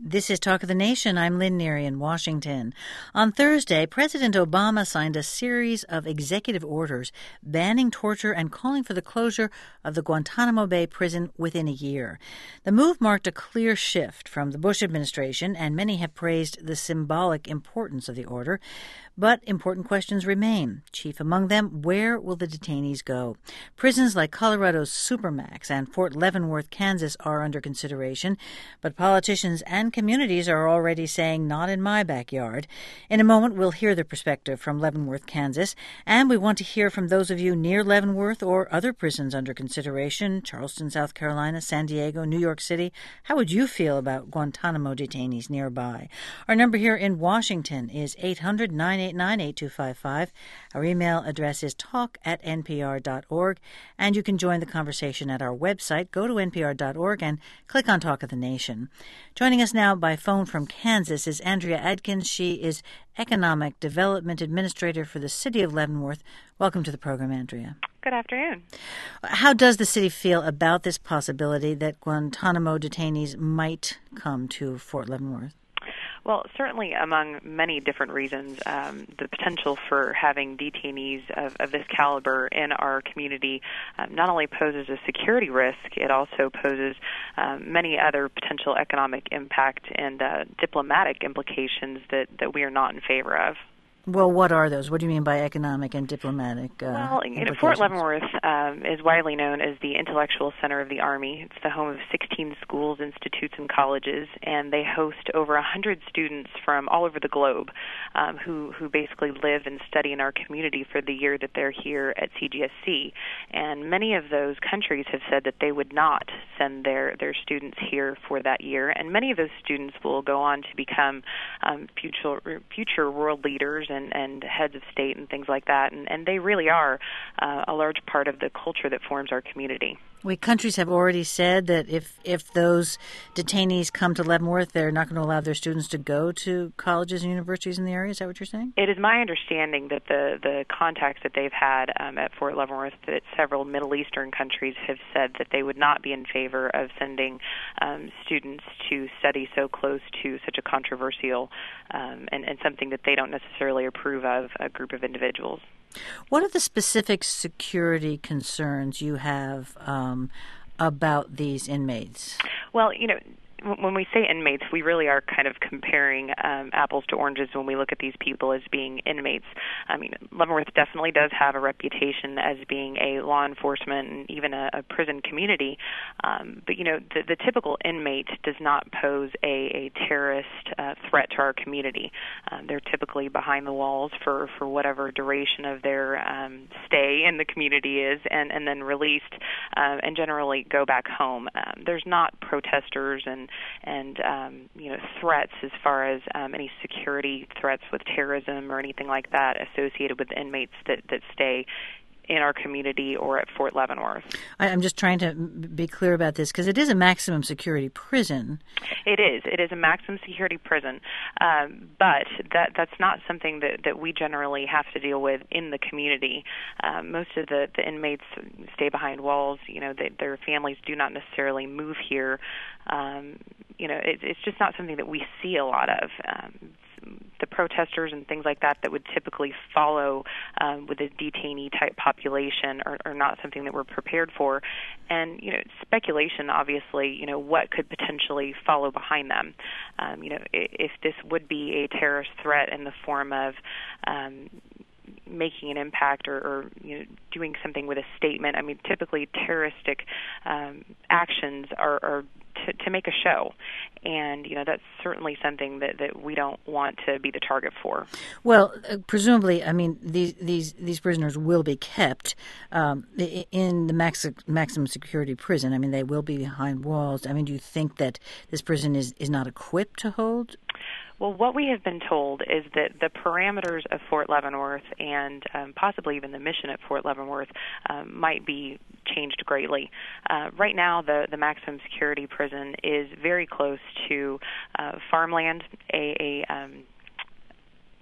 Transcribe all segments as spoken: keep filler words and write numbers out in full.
This is Talk of the Nation. I'm Lynn Neary in Washington. On Thursday, President Obama signed a series of executive orders banning torture and calling for the closure of the Guantanamo Bay prison within a year. The move marked a clear shift from the Bush administration, and many have praised the symbolic importance of the order. But important questions remain. Chief among them, where will the detainees go? Prisons like Colorado's Supermax and Fort Leavenworth, Kansas, are under consideration, but politicians and communities are already saying, not in my backyard. In a moment, we'll hear the perspective from Leavenworth, Kansas, and we want to hear from those of you near Leavenworth or other prisons under consideration, Charleston, South Carolina, San Diego, New York City. How would you feel about Guantanamo detainees nearby? Our number here in Washington is eight hundred, nine eight nine, eight two five five. Our email address is talk at n p r dot org, and you can join the conversation at our website. Go to n p r dot org and click on Talk of the Nation. Joining us now by phone from Kansas is Andrea Adkins. She is Economic Development Administrator for the City of Leavenworth. Welcome to the program, Andrea. Good afternoon. How does the city feel about this possibility that Guantanamo detainees might come to Fort Leavenworth? Well, certainly among many different reasons, um, the potential for having detainees of, of this caliber in our community um, not only poses a security risk, it also poses um, many other potential economic impact and uh, diplomatic implications that, that we are not in favor of. Well, what are those? What do you mean by economic and diplomatic uh, Well, you know, Fort Leavenworth um, is widely known as the intellectual center of the Army. It's the home of sixteen schools, institutes, and colleges, and they host over one hundred students from all over the globe um, who, who basically live and study in our community for the year that they're here at C G S C. And many of those countries have said that they would not send their, their students here for that year, and many of those students will go on to become um, future, future world leaders and And, and heads of state and things like that. And, and they really are uh, a large part of the culture that forms our community. We countries have already said that if, if those detainees come to Leavenworth, they're not going to allow their students to go to colleges and universities in the area. Is that what you're saying? It is my understanding that the, the contacts that they've had um, at Fort Leavenworth, that several Middle Eastern countries have said that they would not be in favor of sending um, students to study so close to such a controversial um, and, and something that they don't necessarily approve of, a group of individuals. What are the specific security concerns you have um, about these inmates? Well, you know, when we say inmates, we really are kind of comparing um, apples to oranges when we look at these people as being inmates. I mean, Leavenworth definitely does have a reputation as being a law enforcement and even a, a prison community. Um, but, you know, the, the typical inmate does not pose a, a terrorist uh, threat to our community. Um, they're typically behind the walls for, for whatever duration of their um, stay in the community is and, and then released uh, and generally go back home. Um, there's not protesters and and um, you know, threats as far as um, any security threats with terrorism or anything like that associated with inmates that, that stay in our community or at Fort Leavenworth. I, I'm just trying to be clear about this because it is a maximum security prison. It is. It is a maximum security prison, um, but that that's not something that, that we generally have to deal with in the community. Um, most of the, the inmates stay behind walls. You know, they, their families do not necessarily move here. Um, you know, it, it's just not something that we see a lot of. Um, the protesters and things like that that would typically follow um, with a detainee-type population are, are not something that we're prepared for. And, you know, speculation, obviously, you know, what could potentially follow behind them. Um, you know, if this would be a terrorist threat in the form of um, making an impact or, or you know, doing something with a statement. I mean, typically terroristic um, actions are, are to, to make a show, and you know that's certainly something that, that we don't want to be the target for. Well, uh, presumably, I mean these these these prisoners will be kept um, in the max, maximum security prison. I mean, they will be behind walls. I mean, do you think that this prison is, is not equipped to hold? Well, what we have been told is that the parameters of Fort Leavenworth and um, possibly even the mission at Fort Leavenworth um, might be changed greatly. Uh, right now, the, the maximum security prison is very close to uh, farmland, a, a um,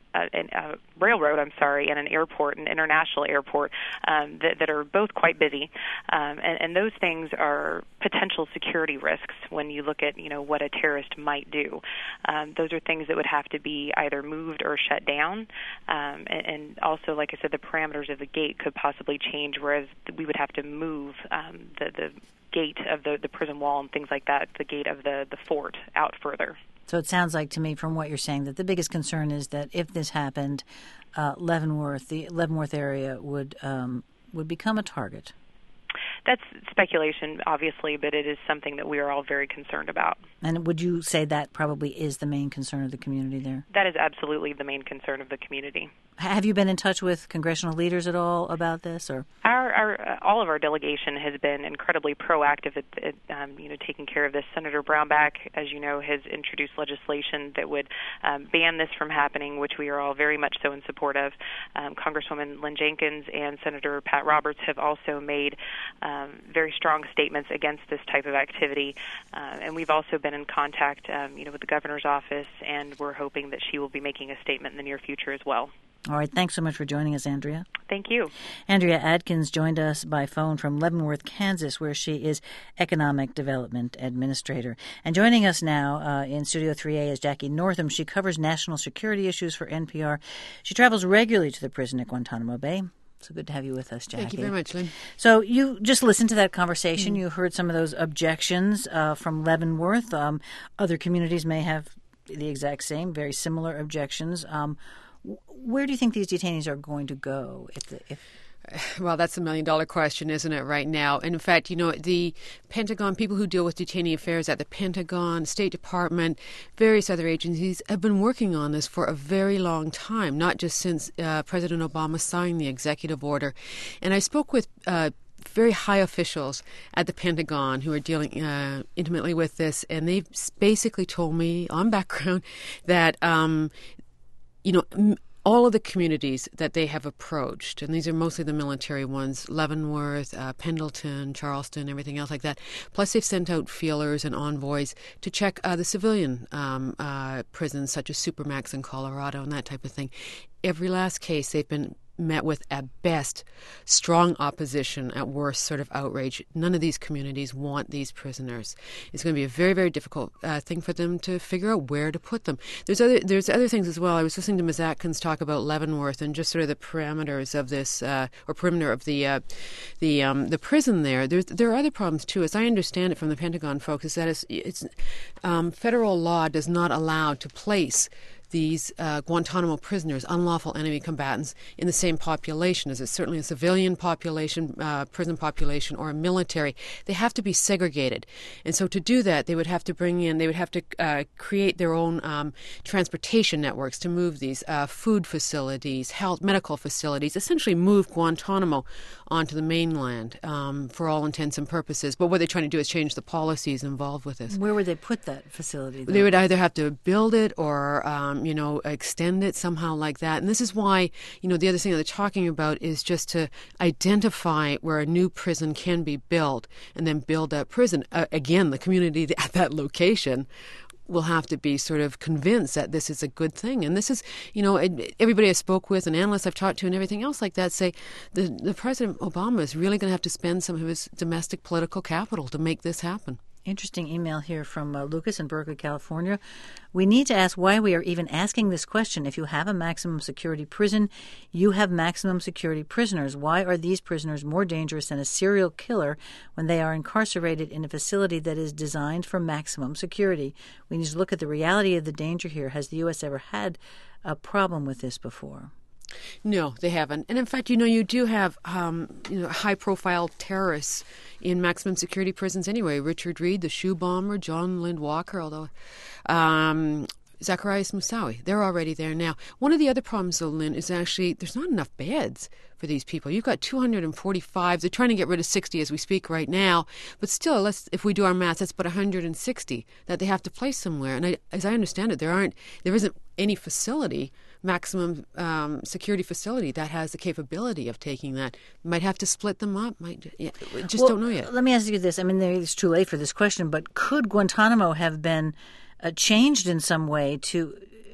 a, a railroad, I'm sorry, and an airport, an international airport, um, that, that are both quite busy, um, and, and those things are potential security risks when you look at, you know, what a terrorist might do. Um, those are things that would have to be either moved or shut down, um, and, and also, like I said, the parameters of the gate could possibly change, whereas we would have to move um, the, the gate of the, the prison wall and things like that, the gate of the, the fort out further. So it sounds like to me from what you're saying that the biggest concern is that if this happened, uh, Leavenworth, the Leavenworth area would um, would become a target. That's speculation, obviously, but it is something that we are all very concerned about. And would you say that probably is the main concern of the community there? That is absolutely the main concern of the community. Have you been in touch with congressional leaders at all about this, or? Our, our uh, all of our delegation has been incredibly proactive at, at um, you know, taking care of this. Senator Brownback, as you know, has introduced legislation that would um, ban this from happening, which we are all very much so in support of. Um, Congresswoman Lynn Jenkins and Senator Pat Roberts have also made um, very strong statements against this type of activity, uh, and we've also been in contact, um, you know, with the governor's office, and we're hoping that she will be making a statement in the near future as well. All right. Thanks so much for joining us, Andrea. Thank you. Andrea Adkins joined us by phone from Leavenworth, Kansas, where she is Economic Development Administrator. And joining us now uh, in Studio three A is Jackie Northam. She covers national security issues for N P R. She travels regularly to the prison at Guantanamo Bay. So good to have you with us, Jackie. Thank you very much, Lynn. So you just listened to that conversation. Mm. You heard some of those objections uh, from Leavenworth. Um, other communities may have the exact same, very similar objections. Um Where do you think these detainees are going to go? If, the, if Well, that's a million-dollar question, isn't it, right now? And in fact, you know, the Pentagon, people who deal with detainee affairs at the Pentagon, State Department, various other agencies have been working on this for a very long time, not just since uh, President Obama signed the executive order. And I spoke with uh, very high officials at the Pentagon who are dealing uh, intimately with this, and they basically told me on background that, um, you know, m- all of the communities that they have approached, and these are mostly the military ones, Leavenworth, uh, Pendleton, Charleston, everything else like that, plus they've sent out feelers and envoys to check uh, the civilian um, uh, prisons such as Supermax in Colorado and that type of thing. Every last case they've been met with, at best, strong opposition, at worst, sort of outrage. None of these communities want these prisoners. It's going to be a very, very difficult uh, thing for them to figure out where to put them. There's other there's other things as well. I was listening to Miz Atkins talk about Leavenworth and just sort of the parameters of this, uh, or perimeter of the uh, the um, the prison there. There's there are other problems too, as I understand it from the Pentagon folks, is that it's, it's um, federal law does not allow to place these uh, Guantanamo prisoners, unlawful enemy combatants, in the same population as it's certainly a civilian population, uh, prison population, or a military. They have to be segregated. And so to do that, they would have to bring in, they would have to uh, create their own um, transportation networks to move these uh, food facilities, health, medical facilities, essentially move Guantanamo onto the mainland um, for all intents and purposes. But what they're trying to do is change the policies involved with this. Where would they put that facility, though? They would either have to build it or um, you know, extend it somehow like that. And this is why, you know, the other thing that they're talking about is just to identify where a new prison can be built and then build that prison. Uh, again, the community at that location will have to be sort of convinced that this is a good thing. And this is, you know, everybody I spoke with and analysts I've talked to and everything else like that say the, the President Obama is really going to have to spend some of his domestic political capital to make this happen. Interesting email here from uh, Lucas in Berkeley, California. We need to ask why we are even asking this question. If you have a maximum security prison, you have maximum security prisoners. Why are these prisoners more dangerous than a serial killer when they are incarcerated in a facility that is designed for maximum security? We need to look at the reality of the danger here. Has the U S ever had a problem with this before? No, they haven't. And in fact, you know, you do have um, you know, high-profile terrorists in maximum security prisons anyway. Richard Reed, the shoe bomber, John Lind Walker, although um, Zacarias Moussaoui, they're already there now. One of the other problems, though, Lynn, is actually there's not enough beds for these people. You've got two hundred forty-five. They're trying to get rid of sixty as we speak right now. But still, let's, if we do our math, that's about one hundred sixty that they have to place somewhere. And I, as I understand it, there aren't, there isn't any facility, maximum um, security facility that has the capability of taking that. Might have to split them up. Might yeah, just well, don't know yet. Let me ask you this. I mean, it's too late for this question, but could Guantanamo have been uh, changed in some way to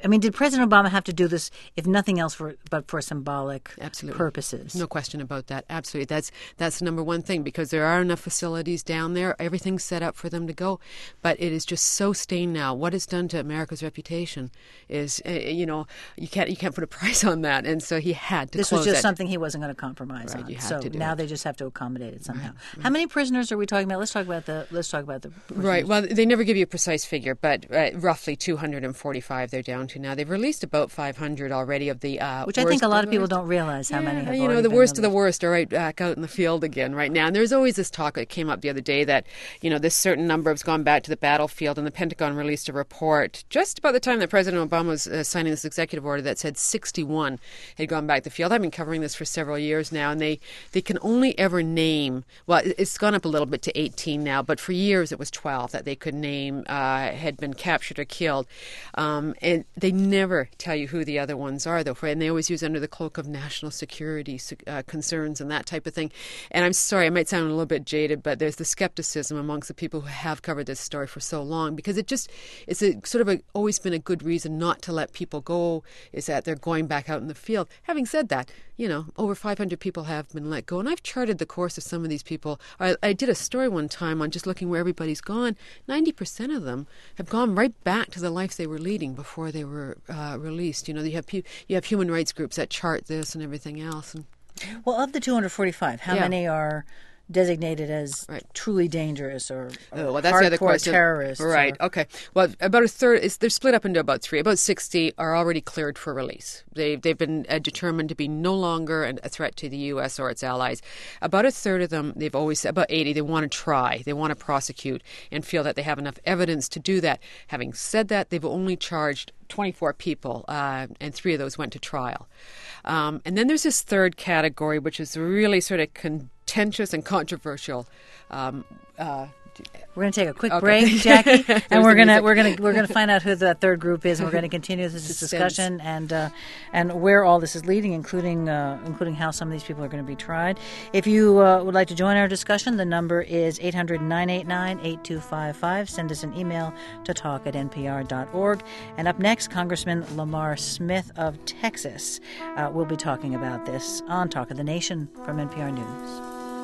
I mean, did President Obama have to do this, if nothing else, for but for symbolic Absolutely. purposes? No question about that. Absolutely. That's that's the number one thing, because there are enough facilities down there. Everything's set up for them to go. But it is just so stained now. What it's done to America's reputation is, uh, you know, you can't you can't put a price on that. And so he had to This close was just it. something he wasn't going to compromise Right, on. you had So to do now it. they just have to accommodate it somehow. Right, right. How many prisoners are we talking about? Let's talk about the let's talk about the prisoners. Right. Well, they never give you a precise figure, but uh, roughly two hundred forty-five they're down to now. They've released about five hundred already of the uh, Which I think a lot of people don't realize how yeah, many have you know, already the been worst of the released. worst are right back out in the field again right now. And there's always this talk that came up the other day that, you know, this certain number has gone back to the battlefield, and the Pentagon released a report just about the time that President Obama was uh, signing this executive order that said sixty-one had gone back to the field. I've been covering this for several years now, and they, they can only ever name, well, it's gone up a little bit to eighteen now, but for years it was twelve that they could name uh, had been captured or killed. Um, and they never tell you who the other ones are, though, and they always use under the cloak of national security uh, concerns and that type of thing. And I'm sorry, I might sound a little bit jaded, but there's the skepticism amongst the people who have covered this story for so long, because it just, it's a sort of a, always been a good reason not to let people go, is that they're going back out in the field. Having said that, you know, over five hundred people have been let go, and I've charted the course of some of these people. I, I did a story one time on just looking where everybody's gone. ninety percent of them have gone right back to the life they were leading before they were uh, released. You know, you have pu- you have human rights groups that chart this and everything else. And Well, of the two hundred forty-five, how Yeah. many are designated as Right. truly dangerous or, or Oh, well, that's the other hardcore question. terrorists? Right. or- Okay. Well, about a third. It's, they're split up into about three. About sixty are already cleared for release. They they've been uh, determined to be no longer an, a threat to the U S or its allies. About a third of them, they've always about eighty. They want to try. They want to prosecute and feel that they have enough evidence to do that. Having said that, they've only charged twenty-four people, uh, and three of those went to trial. Um, and then there's this third category, which is really sort of contentious and controversial. Um, uh, We're going to take a quick Okay. break, Jackie, and There's we're the going to music. we're going to we're going to find out who that third group is, and we're going to continue this Suspense. discussion and uh, and where all this is leading, including uh, including how some of these people are going to be tried. If you uh, would like to join our discussion, the number is eight hundred, nine eight nine, eight two five five. Send us an email to talk at n p r dot org. And up next, Congressman Lamar Smith of Texas uh, will be talking about this on Talk of the Nation from N P R News.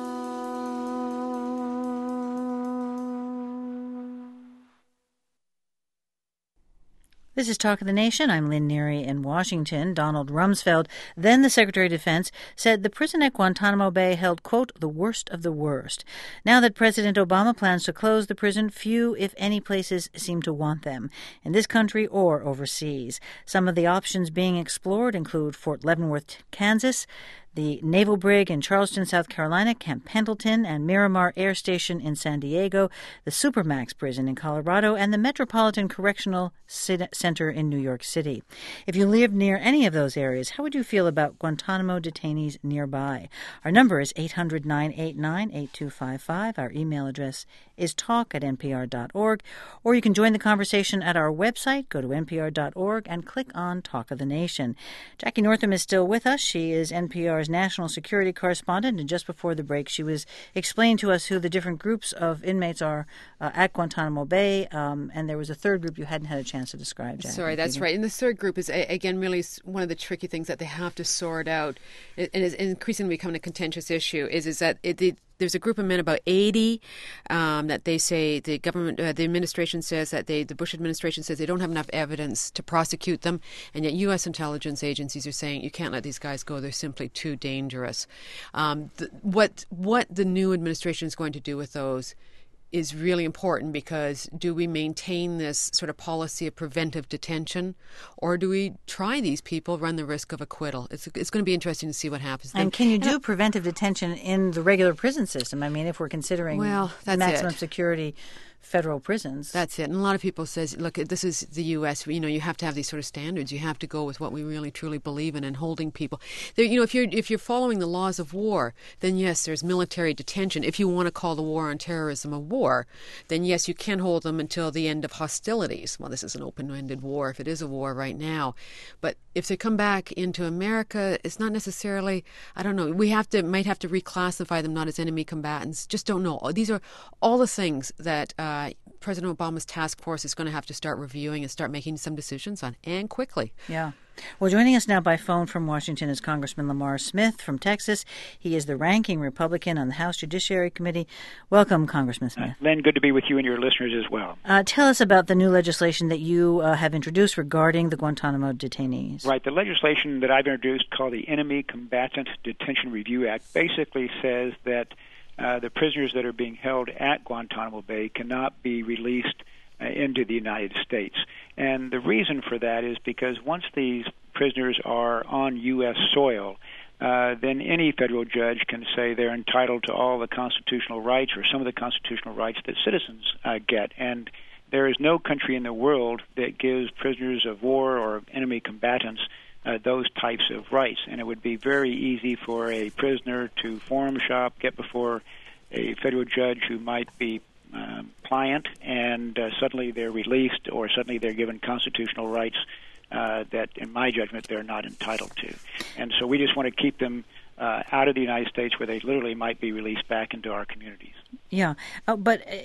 This is Talk of the Nation. I'm Lynn Neary in Washington. Donald Rumsfeld, then the Secretary of Defense, said the prison at Guantanamo Bay held, quote, the worst of the worst. Now that President Obama plans to close the prison, few, if any, places seem to want them, in this country or overseas. Some of the options being explored include Fort Leavenworth, Kansas, the Naval Brig in Charleston, South Carolina, Camp Pendleton and Miramar Air Station in San Diego, the Supermax Prison in Colorado, and the Metropolitan Correctional Center in New York City. If you live near any of those areas, how would you feel about Guantanamo detainees nearby? Our number is eight hundred, nine eight nine, eight two five five. Our email address is talk at n p r dot org, or you can join the conversation at our website. Go to n p r dot org and click on Talk of the Nation. Jackie Northam is still with us. She is N P R's national security correspondent, and just before the break, she was explaining to us who the different groups of inmates are uh, at Guantanamo Bay, um, and there was a third group you hadn't had a chance to describe, Jackie. Sorry, that's right. And the third group is, a- again, really s- one of the tricky things that they have to sort out, and is increasingly becoming a contentious issue, is is that it, it there's a group of men, about eighty, um, that they say the government, uh, the administration says that they, the Bush administration says they don't have enough evidence to prosecute them, and yet U S intelligence agencies are saying you can't let these guys go; they're simply too dangerous. Um, the, what what the new administration is going to do with those is really important, because do we maintain this sort of policy of preventive detention, or do we try these people, run the risk of acquittal? It's it's going to be interesting to see what happens. And can you do preventive detention in the regular prison system? I mean, if we're considering Well, that's maximum it. security federal prisons. That's it. And a lot of people says, look, this is the U S. You know, you have to have these sort of standards. You have to go with what we really truly believe in, and holding people. There, you know, if you're if you're following the laws of war, then yes, there's military detention. If you want to call the war on terrorism a war, then yes, you can hold them until the end of hostilities. Well, this is an open-ended war if it is a war right now. But if they come back into America, it's not necessarily, I don't know, we have to might have to reclassify them not as enemy combatants. Just don't know. These are all the things that uh, President Obama's task force is going to have to start reviewing and start making some decisions on, and quickly. Yeah. Well, joining us now by phone from Washington is Congressman Lamar Smith from Texas. He is the ranking Republican on the House Judiciary Committee. Welcome, Congressman Smith. Uh, Lynn, good to be with you and your listeners as well. Uh, tell us about the new legislation that you uh, have introduced regarding the Guantanamo detainees. Right. The legislation that I've introduced, called the Enemy Combatant Detention Review Act, basically says that uh, the prisoners that are being held at Guantanamo Bay cannot be released uh, into the United States. And the reason for that is because once these prisoners are on U S soil, uh, then any federal judge can say they're entitled to all the constitutional rights or some of the constitutional rights that citizens uh, get. And there is no country in the world that gives prisoners of war or enemy combatants uh, those types of rights. And it would be very easy for a prisoner to forum shop, get before a federal judge who might be Um, pliant, and uh, suddenly they're released, or suddenly they're given constitutional rights uh, that, in my judgment, they're not entitled to. And so we just want to keep them uh, out of the United States, where they literally might be released back into our communities. Yeah, uh, but uh,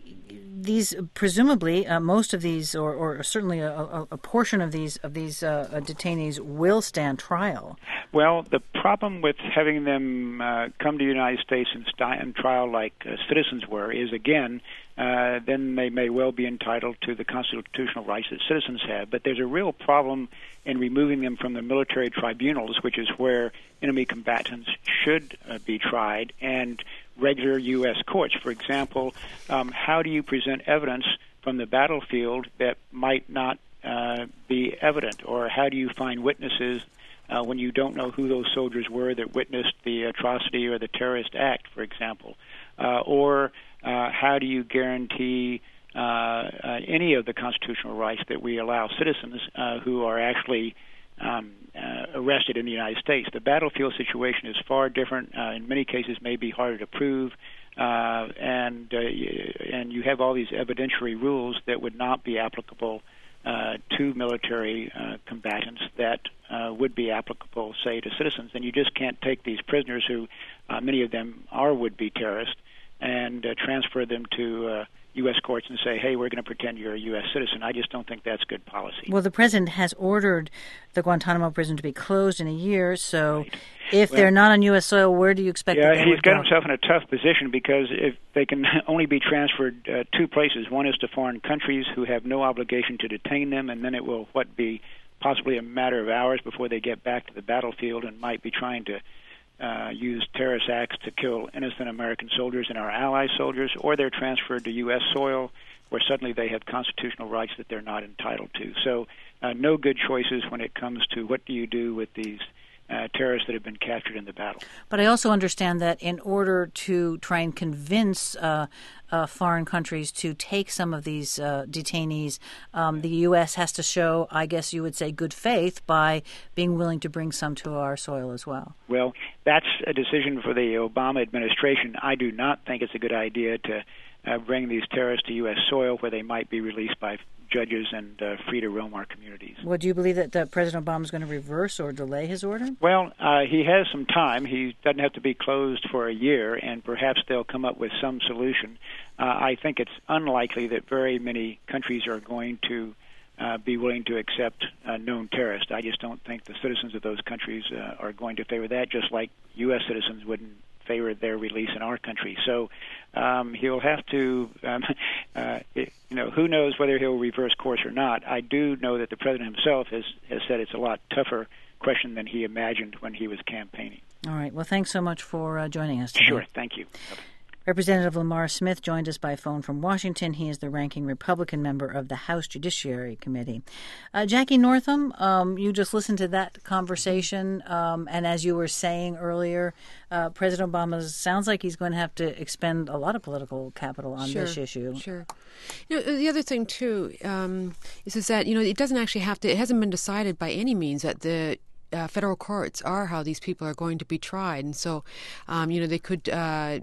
these presumably uh, most of these, or, or certainly a, a, a portion of these of these uh, detainees will stand trial. Well, the problem with having them uh, come to the United States and stand trial like uh, citizens were is, again, uh, then they may well be entitled to the constitutional rights that citizens have. But there's a real problem in removing them from the military tribunals, which is where enemy combatants should uh, be tried, and regular U S courts. For example, um, how do you present evidence from the battlefield that might not uh, be evident? Or how do you find witnesses uh, when you don't know who those soldiers were that witnessed the atrocity or the terrorist act, for example? Uh, or uh, how do you guarantee uh, uh, any of the constitutional rights that we allow citizens uh, who are actually Um, uh, arrested in the United States? The battlefield situation is far different. Uh, in many cases, may be harder to prove, uh, and uh, and you have all these evidentiary rules that would not be applicable uh, to military uh, combatants that uh, would be applicable, say, to citizens. And you just can't take these prisoners, who uh, many of them are would-be terrorists, and uh, transfer them to uh, U S courts and say, hey, we're going to pretend you're a U S citizen. I just don't think that's good policy. Well, the president has ordered the Guantanamo prison to be closed in a year, so right. if well, they're not on U S soil, where do you expect yeah, that they he's would got go? himself in a tough position, because if they can only be transferred uh, two places. One is to foreign countries who have no obligation to detain them, and then it will, what, be possibly a matter of hours before they get back to the battlefield and might be trying to Uh, use terrorist acts to kill innocent American soldiers and our ally soldiers, or they're transferred to U S soil, where suddenly they have constitutional rights that they're not entitled to. So uh, no good choices when it comes to what do you do with these uh, terrorists that have been captured in the battle. But I also understand that in order to try and convince uh, uh, foreign countries to take some of these uh, detainees, um, the U S has to show, I guess you would say, good faith by being willing to bring some to our soil as well. Well, that's a decision for the Obama administration. I do not think it's a good idea to uh, bring these terrorists to U S soil, where they might be released by judges and uh, free to roam our communities. Well, do you believe that uh, President Obama is going to reverse or delay his order? Well, uh, he has some time. He doesn't have to be closed for a year, and perhaps they'll come up with some solution. Uh, I think it's unlikely that very many countries are going to uh, be willing to accept uh, known terrorists. I just don't think the citizens of those countries uh, are going to favor that, just like U S citizens wouldn't favor their release in our country. So um, he'll have to, um, uh, it, you know, who knows whether he'll reverse course or not. I do know that the president himself has, has said it's a lot tougher question than he imagined when he was campaigning. All right. Well, thanks so much for uh, joining us today. Sure. Thank you. Bye-bye. Representative Lamar Smith joined us by phone from Washington. He is the ranking Republican member of the House Judiciary Committee. Uh, Jackie Northam, um, you just listened to that conversation, um, and as you were saying earlier, uh, President Obama sounds like he's going to have to expend a lot of political capital on sure, this issue. Sure. You know, the other thing, too, um, is, is that, you know, it doesn't actually have to, it hasn't been decided by any means that the Uh, federal courts are how these people are going to be tried. And so, um, you know, they could uh,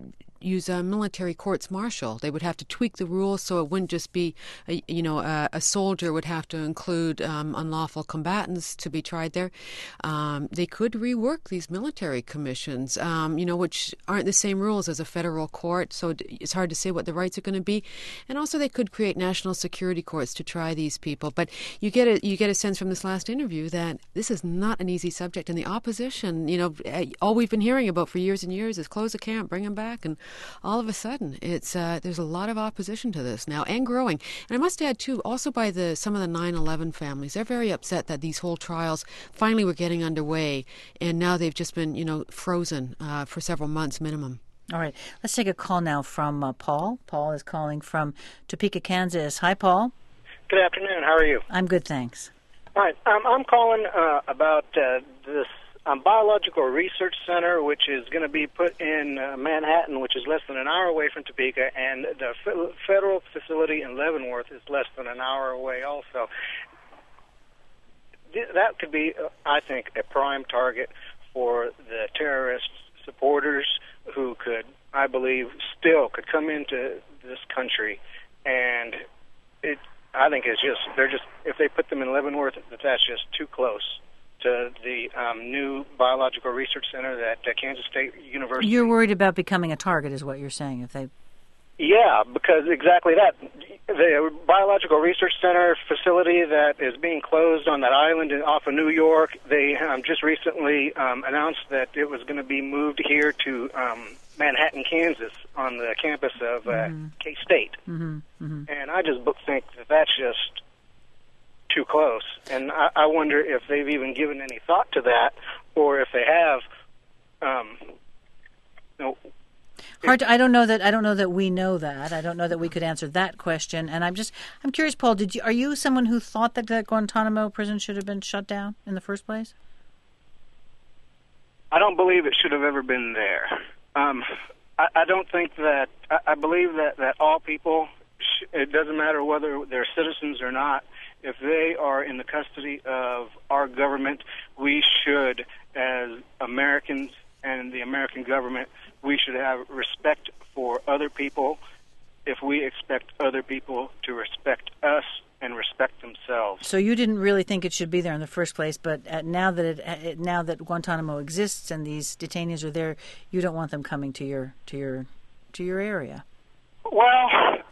use a military courts-martial. They would have to tweak the rules so it wouldn't just be, a, you know, a, a soldier would have to include um, unlawful combatants to be tried there. Um, they could rework these military commissions, um, you know, which aren't the same rules as a federal court, so it's hard to say what the rights are going to be. And also they could create national security courts to try these people. But you get a, you get a sense from this last interview that this is not an easy subject, and the opposition, you know, all we've been hearing about for years and years is close the camp, bring them back, and all of a sudden it's uh, there's a lot of opposition to this now, and growing. And I must add too, also by the some of the nine eleven families, they're very upset that these whole trials finally were getting underway, and now they've just been, you know, frozen uh, for several months minimum. All right, let's take a call now from uh, Paul. Paul is calling from Topeka, Kansas. Hi, Paul. Good afternoon. How are you? I'm good, thanks. All right. Um, I'm calling uh, about uh, this um, biological research center, which is going to be put in uh, Manhattan, which is less than an hour away from Topeka, and the f- federal facility in Leavenworth is less than an hour away also. Th- that could be, uh, I think, a prime target for the terrorist supporters who could, I believe, still could come into this country, and it. I think it's just, they're just, if they put them in Leavenworth, that's just too close to the um, new biological research center that uh, Kansas State University. You're worried about becoming a target, is what you're saying, if they... Yeah, because exactly that. The biological research center facility that is being closed on that island off of New York, they um, just recently um, announced that it was going to be moved here to um, Manhattan, Kansas, on the campus of uh, mm-hmm. K-State. Mm-hmm. Mm-hmm. And I just think that that's just too close. And I, I wonder if they've even given any thought to that, or if they have, um, you know, Hard to, I don't know that I don't know that we know that. I don't know that we could answer that question. And I'm just I'm curious, Paul. Did you are you someone who thought that that Guantanamo prison should have been shut down in the first place? I don't believe it should have ever been there. Um, I, I don't think that. I, I believe that that all people, sh- it doesn't matter whether they're citizens or not. If they are in the custody of our government, we should, as Americans and the American government, we should have respect for other people if we expect other people to respect us and respect themselves. So you didn't really think it should be there in the first place, but uh, now that it, uh, now that Guantanamo exists and these detainees are there, you don't want them coming to your to your to your area. Well,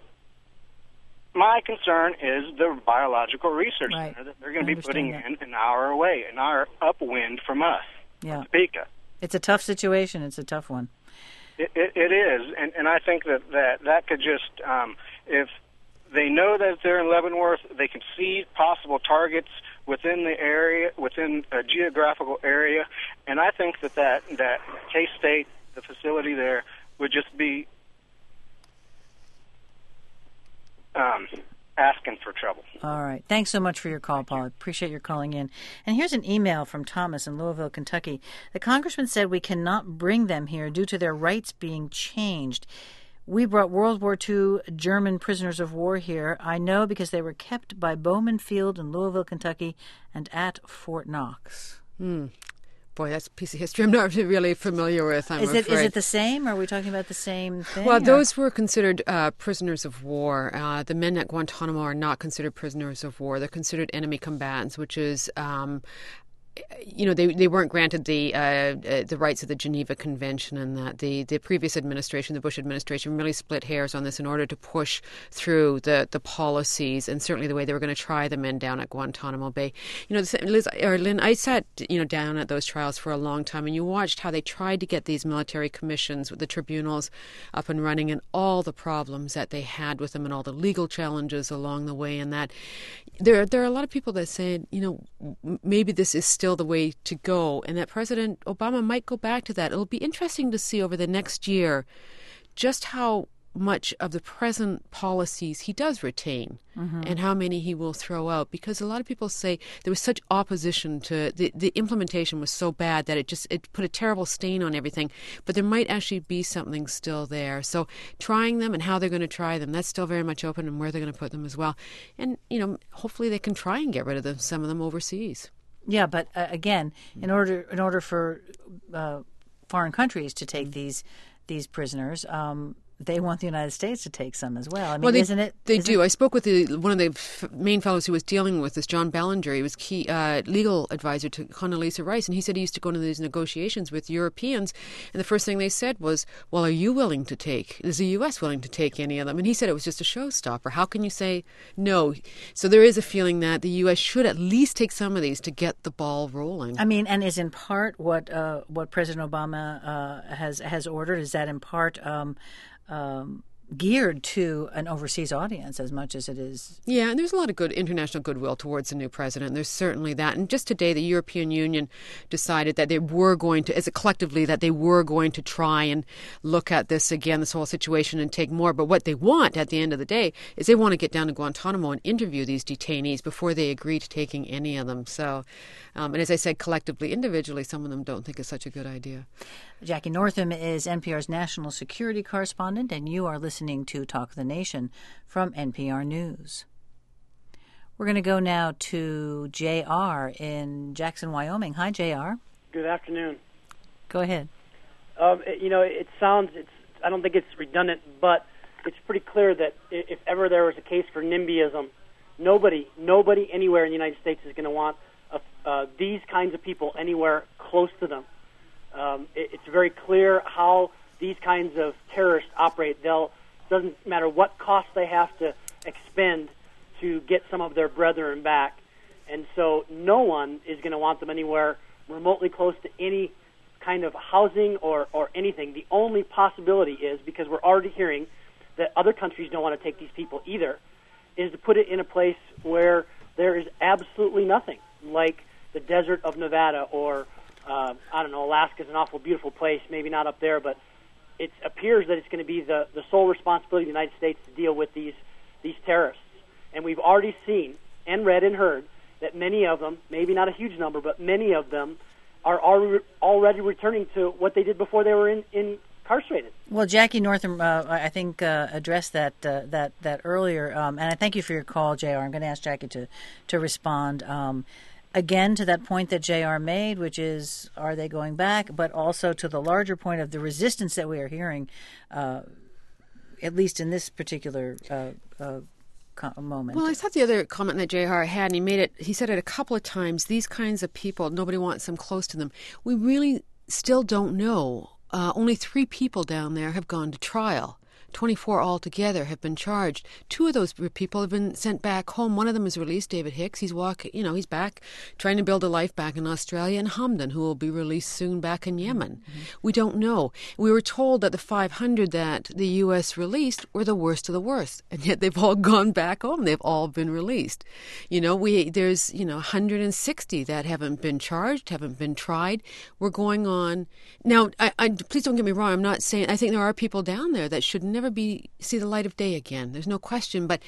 my concern is the biological research right. center that they're going to be putting that. in an hour away, an hour upwind from us, yeah. Topeka. It's a tough situation. It's a tough one. It, it, it is, and, and I think that, that that could just, um, if they know that they're in Leavenworth, they can see possible targets within the area, within a geographical area, and I think that that, that K-State, the facility there, would just be um, asking for trouble. All right. Thanks so much for your call, Paul. I appreciate your calling in. And here's an email from Thomas in Louisville, Kentucky. The congressman said we cannot bring them here due to their rights being changed. We brought World War Two German prisoners of war here. I know because they were kept by Bowman Field in Louisville, Kentucky, and at Fort Knox. Hmm. Boy, that's a piece of history I'm not really familiar with, I'm is it, afraid. Is it the same? Are we talking about the same thing? Well, or? those were considered uh, prisoners of war. Uh, the men at Guantanamo are not considered prisoners of war. They're considered enemy combatants, which is... Um, you know, they they weren't granted the uh, uh, the rights of the Geneva Convention, and that the, the previous administration, the Bush administration, really split hairs on this in order to push through the, the policies and certainly the way they were going to try the men down at Guantanamo Bay. You know, Liz or Lynn, I sat you know down at those trials for a long time, and you watched how they tried to get these military commissions with the tribunals up and running, and all the problems that they had with them, and all the legal challenges along the way, and that there there are a lot of people that say, you know, maybe this is still the way to go, and that President Obama might go back to that. It'll be interesting to see over the next year just how much of the present policies he does retain mm-hmm. and how many he will throw out, because a lot of people say there was such opposition to the, the implementation was so bad that it just it put a terrible stain on everything, but there might actually be something still there. So trying them and how they're going to try them, that's still very much open, and where they're going to put them as well. And you know, hopefully they can try and get rid of them, some of them overseas. Yeah, but uh, again, in order in order for uh, foreign countries to take these these prisoners, um, they want the United States to take some as well. I mean, well, they, isn't it? They isn't do. I spoke with the, one of the f- main fellows who was dealing with this, John Ballinger. He was key uh, legal advisor to Condoleezza Rice, and he said he used to go into these negotiations with Europeans, and the first thing they said was, well, are you willing to take, is the U S willing to take any of them? And he said it was just a showstopper. How can you say no? So there is a feeling that the U S should at least take some of these to get the ball rolling. I mean, and is in part what uh, what President Obama uh, has, has ordered, is that in part um, um, geared to an overseas audience as much as it is. Yeah, and there's a lot of good international goodwill towards the new president. There's certainly that. And just today, the European Union decided that they were going to, as a collectively, that they were going to try and look at this again, this whole situation, and take more. But what they want at the end of the day is they want to get down to Guantanamo and interview these detainees before they agree to taking any of them. So, um, and as I said, collectively, individually, some of them don't think it's such a good idea. Jackie Northam is N P R's national security correspondent, and you are listening to Talk of the Nation from N P R News. We're going to go now to J R in Jackson, Wyoming. Hi, J R. Good afternoon. Go ahead. Um, it, you know, it sounds, it's, I don't think it's redundant, but it's pretty clear that if ever there was a case for NIMBYism, nobody, nobody anywhere in the United States is going to want uh, uh, these kinds of people anywhere close to them. Um, it, it's very clear how these kinds of terrorists operate. They'll doesn't matter what cost they have to expend to get some of their brethren back, and so no one is going to want them anywhere remotely close to any kind of housing or or anything. The only possibility is, because we're already hearing that other countries don't want to take these people either, is to put it in a place where there is absolutely nothing, like the desert of Nevada or Uh, I don't know, Alaska is an awful beautiful place, maybe not up there, but it appears that it's going to be the, the sole responsibility of the United States to deal with these these terrorists. And we've already seen and read and heard that many of them, maybe not a huge number, but many of them are already, already returning to what they did before they were in, incarcerated. Well, Jackie Northam, uh, I think, uh, addressed that uh, that that earlier, um, and I thank you for your call, J R. I'm going to ask Jackie to, to respond. Um, Again, to that point that J R made, which is, are they going back? But also to the larger point of the resistance that we are hearing, uh, at least in this particular uh, uh, moment. Well, I thought the other comment that J R had, and he made it, he said it a couple of times, these kinds of people, nobody wants them close to them. We really still don't know. Uh, only three people down there have gone to trial. twenty-four altogether have been charged. Two of those people have been sent back home. One of them is released, David Hicks. He's walking, you know, he's back trying to build a life back in Australia, and Hamdan, who will be released soon back in Yemen. Mm-hmm. We don't know. We were told that the five hundred that the U S released were the worst of the worst, and yet they've all gone back home. They've all been released. You know, we there's, you know, one hundred sixty that haven't been charged, haven't been tried. We're going on. Now, I, I, please don't get me wrong. I'm not saying, I think there are people down there that should never be see the light of day again. There's no question, but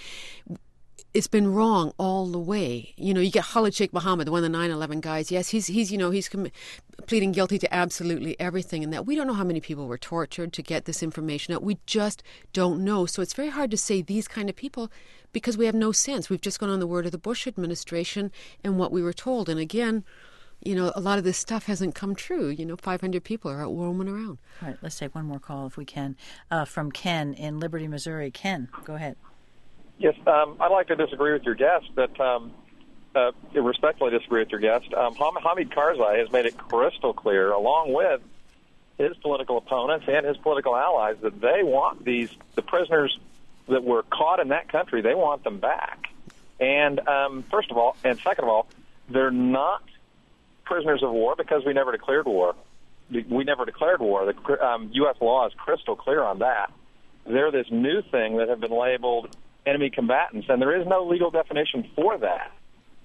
it's been wrong all the way. You know, you get Khalid Sheikh Mohammed, one of the nine eleven guys. Yes, he's he's you know he's com- pleading guilty to absolutely everything, and that we don't know how many people were tortured to get this information out. We just don't know. So it's very hard to say these kind of people because we have no sense. We've just gone on the word of the Bush administration and what we were told. And again, you know, a lot of this stuff hasn't come true. You know, five hundred people are out roaming around. All right, let's take one more call if we can. Uh, from Ken in Liberty, Missouri. Ken, go ahead. Yes, um, I'd like to disagree with your guest, but um, uh, respectfully disagree with your guest. Um, Hamid Karzai has made it crystal clear, along with his political opponents and his political allies, that they want these, the prisoners that were caught in that country, they want them back. And um, first of all, and second of all, they're not prisoners of war because we never declared war. We never declared war. The um, U S law is crystal clear on that. They're this new thing that have been labeled enemy combatants, and there is no legal definition for that.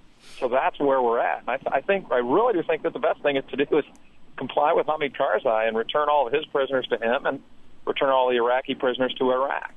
So that's where we're at. And I, th- I think, I really do think that the best thing is to do is comply with Hamid Karzai and return all of his prisoners to him and return all the Iraqi prisoners to Iraq.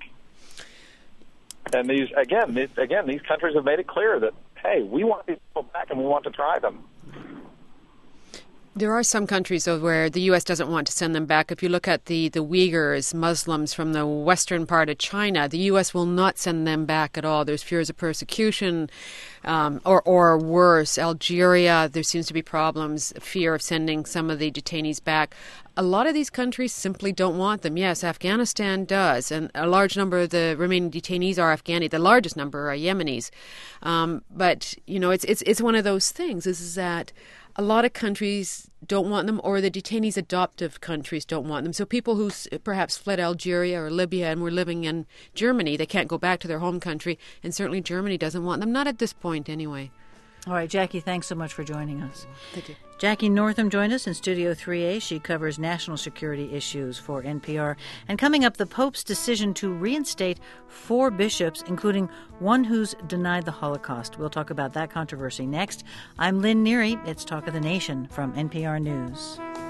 And these, again, these, again, these countries have made it clear that, hey, we want these people back and we want to try them. There are some countries, though, where the U S doesn't want to send them back. If you look at the, the Uyghurs, Muslims from the western part of China, the U S will not send them back at all. There's fears of persecution, um, or, or worse. Algeria, there seems to be problems, fear of sending some of the detainees back. a lot of these countries simply don't want them. Yes, Afghanistan does, and a large number of the remaining detainees are Afghani. The largest number are Yemenis. Um, but, you know, it's it's it's one of those things, is, is that a lot of countries don't want them, or the detainees' adoptive countries don't want them. So people who perhaps fled Algeria or Libya and were living in Germany, they can't go back to their home country, and certainly Germany doesn't want them, not at this point anyway. All right, Jackie, thanks so much for joining us. Thank you. Jackie Northam joined us in Studio three A. She covers national security issues for N P R. And coming up, the Pope's decision to reinstate four bishops, including one who's denied the Holocaust. We'll talk about that controversy next. I'm Lynn Neary. It's Talk of the Nation from N P R News.